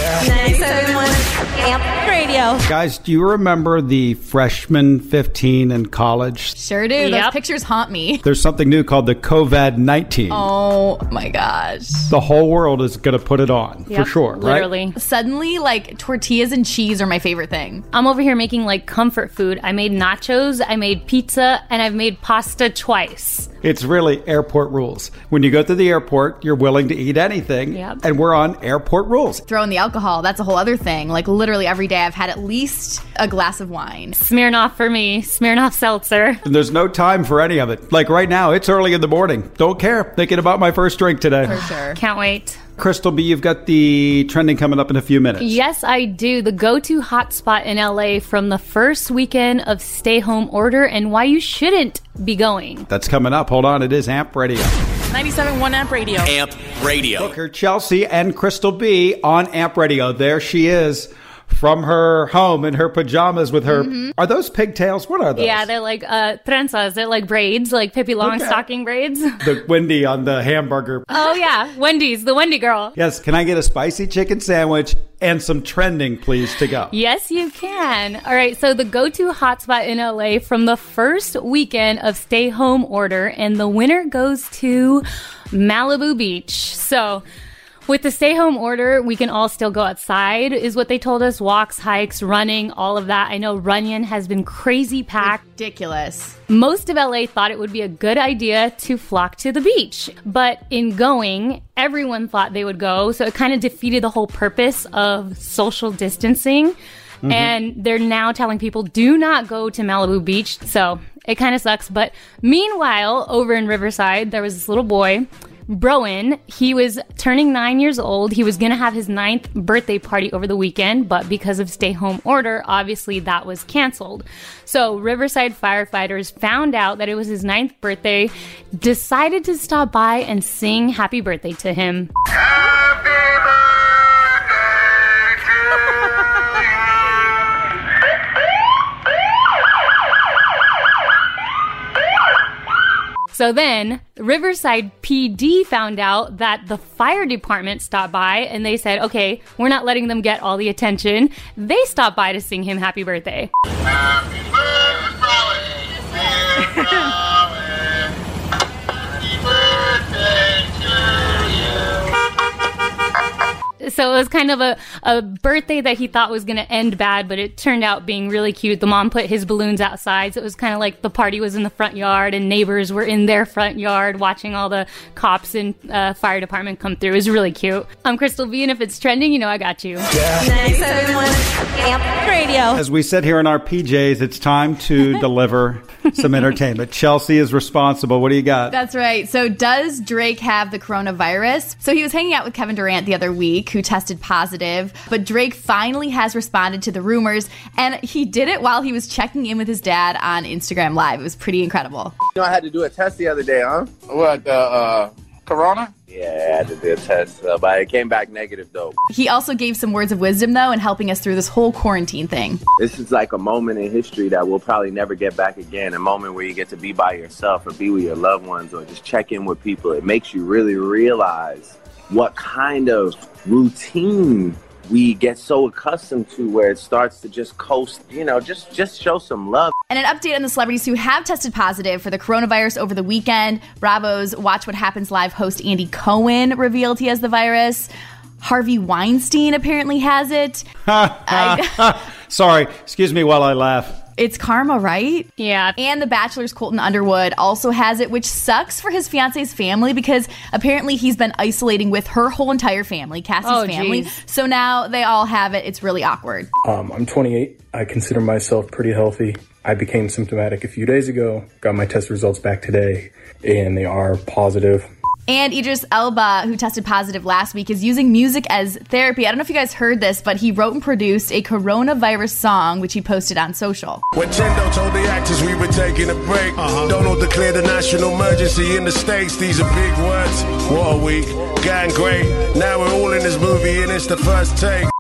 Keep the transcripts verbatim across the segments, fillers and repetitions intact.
ninety-seven point one Amp Radio. Guys, do you remember the freshman fifteen in college? Sure do. Yep. Those pictures haunt me. There's something new called the COVID nineteen. Oh my gosh. The whole world is going to put it on, Yep, for sure, right? literally. Suddenly, like, tortillas and cheese are my favorite thing. I'm over here making like comfort food. I made nachos, I made pizza, and I've made pasta twice. It's really airport rules. When you go to the airport, you're willing to eat anything, Yep. and we're on airport rules. Throw in the alcohol, that's a whole other thing. Like, literally every day I've had at least a glass of wine. Smirnoff for me, Smirnoff seltzer. And there's no time for any of it. Like right now, it's early in the morning. Don't care. Thinking about my first drink today. For sure. Can't wait. Crystal B, you've got the trending coming up in a few minutes. Yes, I do. The go-to hotspot in L A from the first weekend of stay-home order and why you shouldn't be going. That's coming up. Hold on. It is Amp Radio. ninety-seven point one Amp Radio. Amp Radio. Booker, Chelsea, and Crystal B on Amp Radio. There she is from her home in her pajamas with her... Mm-hmm. Are those pigtails? What are those? Yeah, they're like uh, trenzas. They're like braids, like Pippi Longstocking braids. The Wendy on the hamburger. Oh, yeah. Wendy's, the Wendy girl. Yes, can I get a spicy chicken sandwich and some trending, please, to go? Yes, you can. All right, so the go-to hotspot in L A from the first weekend of stay-home order, and the winner goes to Malibu Beach. So... with the stay-home order, we can all still go outside, is what they told us. Walks, hikes, running, all of that. I know Runyon has been crazy packed. Ridiculous. Most of L A thought it would be a good idea to flock to the beach. But in going, everyone thought they would go. So it kind of defeated the whole purpose of social distancing. Mm-hmm. And they're now telling people, do not go to Malibu Beach. So it kind of sucks. But meanwhile, over in Riverside, there was this little boy, Broen. He was turning nine years old. He was going to have his ninth birthday party over the weekend, but because of stay-home order, obviously that was canceled. So Riverside firefighters found out that it was his ninth birthday, decided to stop by and sing happy birthday to him. Happy birthday to So then, Riverside P D found out that the fire department stopped by and they said, okay, we're not letting them get all the attention. They stopped by to sing him happy birthday. Happy birthday, dear Rowan. Happy birthday to you. So it was kind of a, a birthday that he thought was going to end bad, but it turned out being really cute. The mom put his balloons outside, so it was kind of like the party was in the front yard and neighbors were in their front yard watching all the cops and uh, fire department come through. It was really cute. I'm Crystal B, and if it's trending, you know I got you. ninety-seven point one Amp Radio. As we sit here in our P Js, it's time to deliver some entertainment. Chelsea is responsible. What do you got? That's right. So does Drake have the coronavirus? So he was hanging out with Kevin Durant the other week, who tested positive, but Drake finally has responded to the rumors, and he did it while he was checking in with his dad on Instagram Live. It was pretty incredible. You know, I had to do a test the other day, huh? What, uh, uh, Corona? Yeah, I had to do a test, uh, but it came back negative, though. He also gave some words of wisdom, though, in helping us through this whole quarantine thing. This is like a moment in history that we'll probably never get back again, a moment where you get to be by yourself or be with your loved ones or just check in with people. It makes you really realize what kind of routine we get so accustomed to where it starts to just coast, you know, just, just show some love. And an update on the celebrities who have tested positive for the coronavirus over the weekend. Bravo's Watch What Happens Live host Andy Cohen revealed he has the virus. Harvey Weinstein apparently has it. I, Sorry, excuse me while I laugh. It's karma, right? Yeah. And The Bachelor's Colton Underwood also has it, which sucks for his fiance's family because apparently he's been isolating with her whole entire family, Cassie's Oh, family. geez. So now they all have it. It's really awkward. Um, I'm twenty-eight. I consider myself pretty healthy. I became symptomatic a few days ago, got my test results back today, and they are positive. And Idris Elba, who tested positive last week, is using music as therapy. I don't know if you guys heard this, but he wrote and produced a coronavirus song, which he posted on social. When Tendo told the actors we were taking a break, uh-huh. Donald declared a national emergency in the States. These are big words. What a week. Gang great. Now we're all in this movie and it's the first take.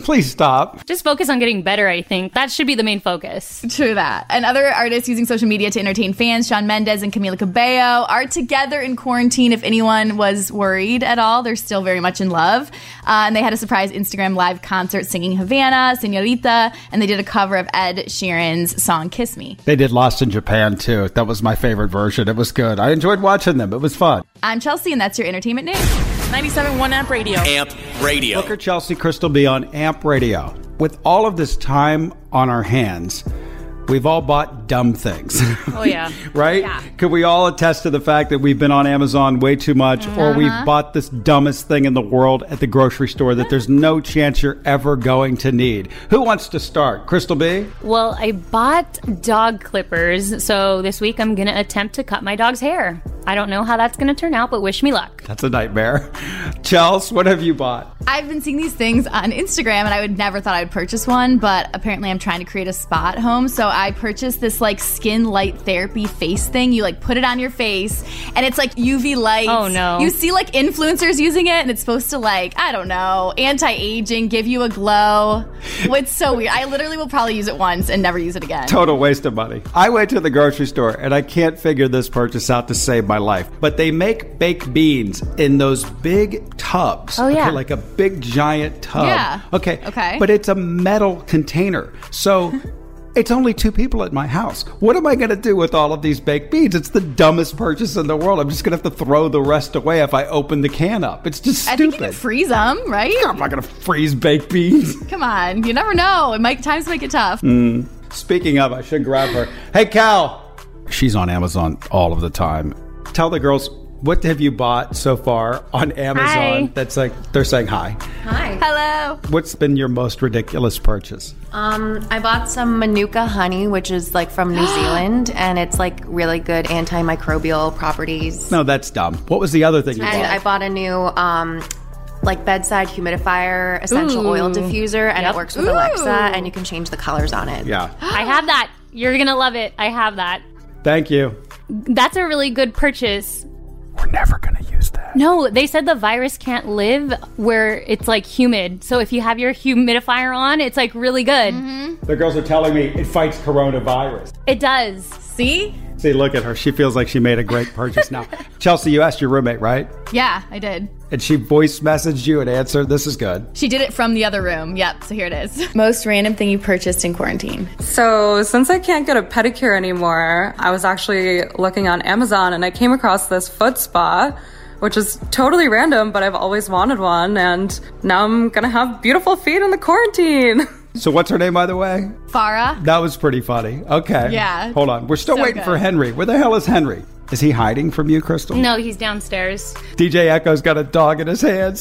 Please stop. Just focus on getting better, I think. That should be the main focus. True that. And other artists using social media to entertain fans, Shawn Mendes and Camila Cabello, are together in quarantine. If anyone was worried at all, they're still very much in love. Uh, and they had a surprise Instagram live concert singing Havana, Señorita, and they did a cover of Ed Sheeran's song Kiss Me. They did Lost in Japan, too. That was my favorite version. It was good. I enjoyed watching them. It was fun. I'm Chelsea, and that's your entertainment news. ninety-seven point one Amp Radio. Amp Radio. Booker, Chelsea, Crystal B on Amp Radio. With all of this time on our hands, we've all bought dumb things. Oh, yeah. Right? Yeah. Could we all attest to the fact that we've been on Amazon way too much, Uh-huh. or we've bought this dumbest thing in the world at the grocery store that there's no chance you're ever going to need? Who wants to start? Crystal B? Well, I bought dog clippers, so this week I'm going to attempt to cut my dog's hair. I don't know how that's going to turn out, but wish me luck. That's a nightmare. Chels, what have you bought? I've been seeing these things on Instagram, and I would never thought I'd purchase one, but apparently I'm trying to create a spa at home, so I purchased this like skin light therapy face thing. You like put it on your face, and it's like U V lights. Oh, no. You see like influencers using it, and it's supposed to like, I don't know, anti-aging, give you a glow. It's so weird. I literally will probably use it once and never use it again. Total waste of money. I went to the grocery store, and I can't figure this purchase out to save my life. But they make baked beans in those big tubs. Oh, yeah. Okay, like a big giant tub. Yeah. Okay. Okay. But it's a metal container. So it's only two people at my house. What am I going to do with all of these baked beans? It's the dumbest purchase in the world. I'm just going to have to throw the rest away if I open the can up. It's just I stupid. think you can freeze them, right? I'm not going to freeze baked beans. Come on, you never know. It might times make it tough. Mm. Speaking of, I should grab her. Hey, Cal. She's on Amazon all of the time. Tell the girls, what have you bought so far on Amazon? Hi. That's like, they're saying hi. Hi. Hello. What's been your most ridiculous purchase? Um, I bought some Manuka honey, which is like from New Zealand, and it's like really good antimicrobial properties. No, that's dumb. What was the other thing you And bought? I bought a new um, like bedside humidifier essential Ooh. oil diffuser, and Yep. it works with Ooh. Alexa, and you can change the colors on it. Yeah. I have that. You're going to love it. I have that. Thank you. That's a really good purchase. We're never going to use that. No, they said the virus can't live where it's like humid. So if you have your humidifier on, it's like really good. The girls are telling me it fights coronavirus. It does. See? See, look at her. She feels like she made a great purchase now. Chelsea, you asked your roommate, right? Yeah, I did. And she voice messaged you and answered. This is good. She did it from the other room. Yep, so here it is. Most random thing you purchased in quarantine. So since I can't get a pedicure anymore, I was actually looking on Amazon and I came across this foot spa, which is totally random, but I've always wanted one, and now I'm gonna have beautiful feet in the quarantine. So what's her name, by the way? Farah. That was pretty funny. Okay. Yeah. Hold on. We're still So waiting good. for Henry. Where the hell is Henry? Is he hiding from you, Crystal? No, he's downstairs. D J Echo's got a dog in his hands.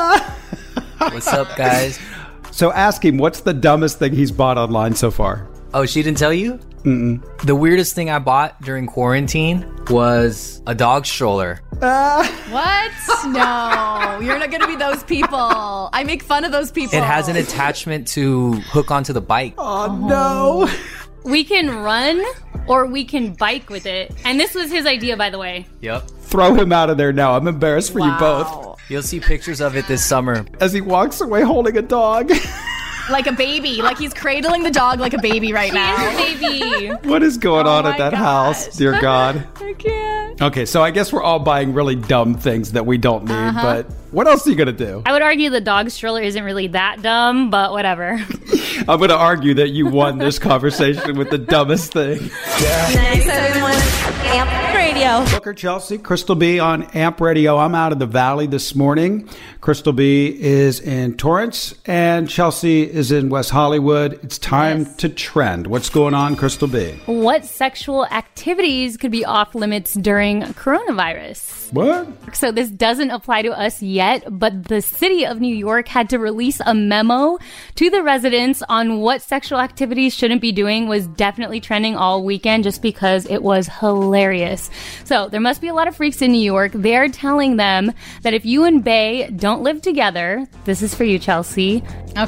What's up, guys? So ask him, what's the dumbest thing he's bought online so far? Oh, she didn't tell you? Mm-mm. The weirdest thing I bought during quarantine was a dog stroller. What? No, you're not going to be those people. I make fun of those people. It has an attachment to hook onto the bike. Oh, no. We can run or we can bike with it. And this was his idea, by the way. Yep. Throw him out of there now. I'm embarrassed for you both. You'll see pictures of it this summer. As he walks away holding a dog. Like a baby. Like he's cradling the dog like a baby right now. Baby. What is going Oh on at my that gosh. house? Dear God. I can't. Okay, so I guess we're all buying really dumb things that we don't need, Uh-huh. but what else are you going to do? I would argue the dog stroller isn't really that dumb, but whatever. I'm going to argue that you won this conversation with the dumbest thing. ninety-seven point one Amp Radio. Booker, Chelsea, Crystal B on Amp Radio. I'm out of the Valley this morning. Crystal B is in Torrance, and Chelsea is in West Hollywood. It's time Yes. to trend. What's going on, Crystal B? What sexual activities could be off limits during coronavirus? What? So this doesn't apply to us yet, but the city of New York had to release a memo to the residents on what sexual activities shouldn't be doing. Was definitely trending all weekend just because it was hilarious. So there must be a lot of freaks in New York. They're telling them that if you and Bae don't live together, this is for you, Chelsea. Okay.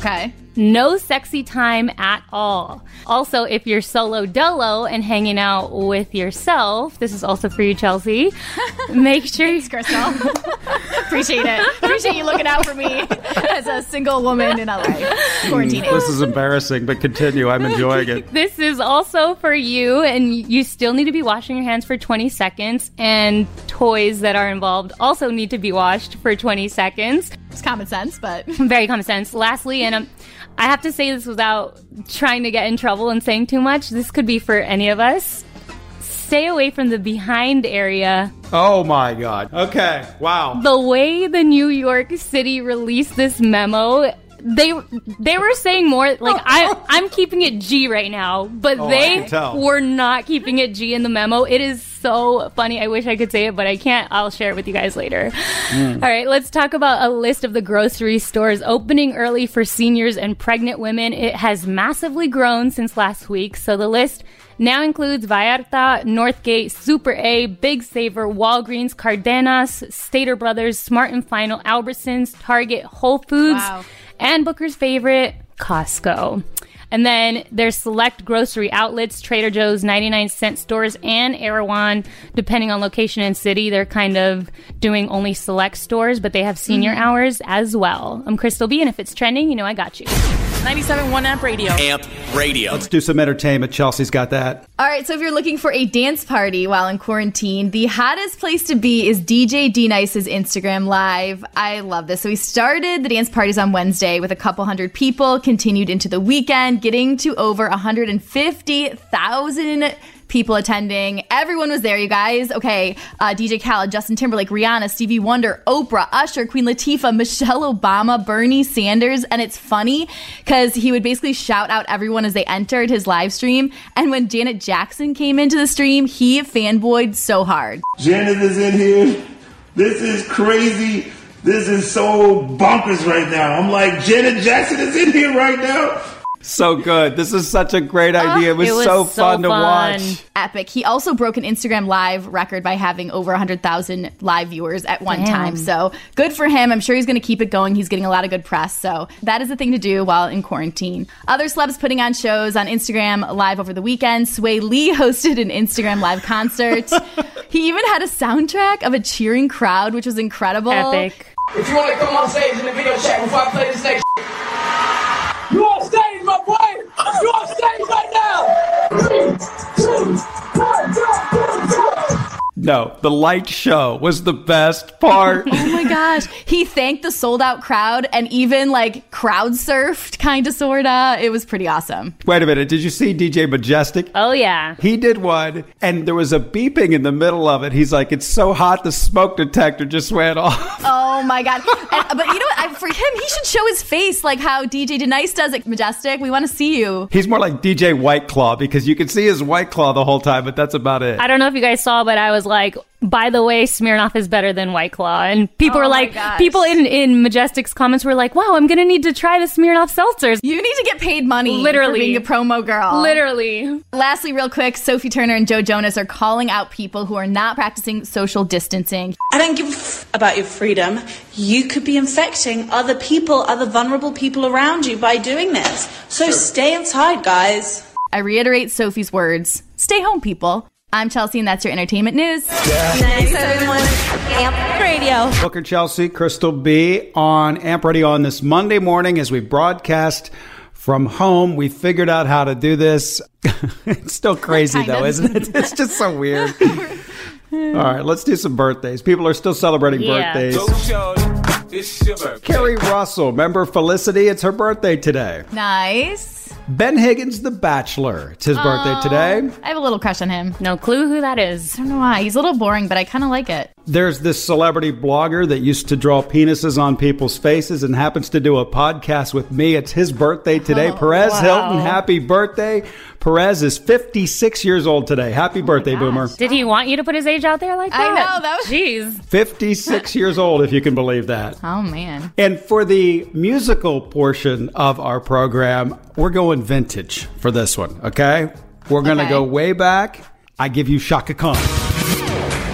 no sexy time at all. Also, if you're solo dolo and hanging out with yourself, this is also for you, Chelsea. Make sure. Thanks, Crystal. Appreciate it. Appreciate you looking out for me as a single woman in L A. Quarantine. This is embarrassing, but continue. I'm enjoying it. This is also for you, and you still need to be washing your hands for twenty seconds, and toys that are involved also need to be washed for twenty seconds. It's common sense, but... Very common sense. Lastly, and um, I have to say this without trying to get in trouble and saying too much, this could be for any of us. Stay away from the behind area. Oh my God. Okay. Wow. The way the New York City released this memo, they they were saying more like I I'm keeping it G right now, but oh, they were not keeping it G in the memo. It is so funny. I wish I could say it, but I can't. I'll share it with you guys later. Mm. All right, let's talk about a list of the grocery stores opening early for seniors and pregnant women. It has massively grown since last week, so the list now includes Vallarta, Northgate, Super A, Big Saver, Walgreens, Cardenas, Stater Brothers, Smart and Final, Albertsons, Target, Whole Foods, wow. and Booker's favorite, Costco. And then there's select grocery outlets, Trader Joe's, ninety-nine cent stores, and Erewhon. Depending on location and city, they're kind of doing only select stores, but they have senior mm-hmm. hours as well. I'm Crystal B, and if it's trending, you know I got you. ninety-seven point one Amp Radio. Amp Radio. Let's do some entertainment. Chelsea's got that. All right, so if you're looking for a dance party while in quarantine, the hottest place to be is D J D-Nice's Instagram Live. I love this. So he started the dance parties on Wednesday with a couple hundred people, continued into the weekend, getting to over one hundred fifty thousand people attending. Everyone was there, you guys. Okay, uh, D J Khaled, Justin Timberlake, Rihanna, Stevie Wonder, Oprah, Usher, Queen Latifah, Michelle Obama, Bernie Sanders. And it's funny because he would basically shout out everyone as they entered his live stream. And when Janet Jackson came into the stream, he fanboyed so hard. Janet is in here. This is crazy. This is so bonkers right now. I'm like, Janet Jackson is in here right now. So good. This is such a great idea. It was, it was so, so fun, fun to watch. Epic. He also broke an Instagram Live record by having over one hundred thousand live viewers at one Damn. time. So good for him. I'm sure he's going to keep it going. He's getting a lot of good press. So that is the thing to do while in quarantine. Other celebs putting on shows on Instagram Live over the weekend. Sway Lee hosted an Instagram Live concert. He even had a soundtrack of a cheering crowd, which was incredible. Epic. If you want to come on stage in the video chat before I play this next you on stage, my boy! You on stage right now! Three, two, one, go, go, go. No, the light show was the best part. Oh my gosh. He thanked the sold out crowd and even like crowd surfed kind of sorta. It was pretty awesome. Wait a minute. Did you see D J Majestic? Oh yeah. He did one and there was a beeping in the middle of it. He's like, it's so hot the smoke detector just went off. Oh my God. And, but you know what? I, for him, he should show his face like how D J DeNice does at Majestic. We want to see you. He's more like D J White Claw because you can see his White Claw the whole time, but that's about it. I don't know if you guys saw, but I was like, by the way, Smirnoff is better than White Claw. And people oh were like, people in, in Majestic's comments were like, wow, I'm going to need to try the Smirnoff seltzers. You need to get paid money Literally. for being a promo girl. Literally. Lastly, real quick, Sophie Turner and Joe Jonas are calling out people who are not practicing social distancing. I don't give a f- about your freedom. You could be infecting other people, other vulnerable people around you by doing this. So sure. Stay inside, guys. I reiterate Sophie's words. Stay home, people. I'm Chelsea, and that's your entertainment news. ninety-seven point one Amp Radio. Booker, Chelsea, Crystal B on Amp Radio on this Monday morning as we broadcast from home. We figured out how to do this. It's still crazy, though, of. isn't it? It's just so weird. All right, let's do some birthdays. People are still celebrating yeah. birthdays. It's your birthday. Carrie Russell, remember Felicity? It's her birthday today. Nice. Ben Higgins, The Bachelor. It's his oh, birthday today. I have a little crush on him. No clue who that is. I don't know why. He's a little boring, but I kind of like it. There's this celebrity blogger that used to draw penises on people's faces and happens to do a podcast with me. It's his birthday today. Oh, Perez wow. Hilton, happy birthday. Perez is fifty-six years old today. Happy oh birthday, Boomer. Did he want you to put his age out there like that? I know. That was... Jeez. fifty-six years old, if you can believe that. Oh, man. And for the musical portion of our program, we're going vintage for this one, okay? We're going to okay. go way back. I give you Shaka Khan.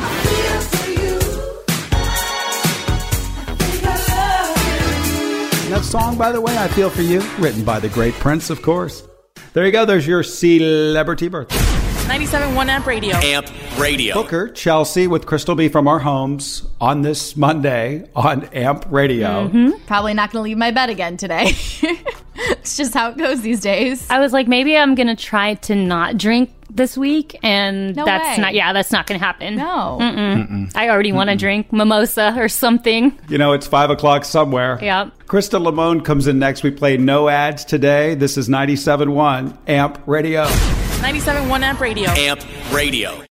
No, of song, by the way, I Feel For You, written by the great Prince, of course. There you go. There's your celebrity birthday. ninety-seven point one Amp Radio. Amp Radio. Booker, Chelsea with Crystal B from our homes on this Monday on Amp Radio. Mm-hmm. Probably not going to leave my bed again today. It's just how it goes these days. I was like, maybe I'm going to try to not drink this week, and No that's way. not, yeah, that's not going to happen. No. Mm-mm. Mm-mm. I already want to drink mimosa or something. You know, it's five o'clock somewhere. Yep. Krista Lamone comes in next. We play no ads today. This is ninety-seven point one Amp Radio. ninety-seven point one Amp Radio. Amp Radio.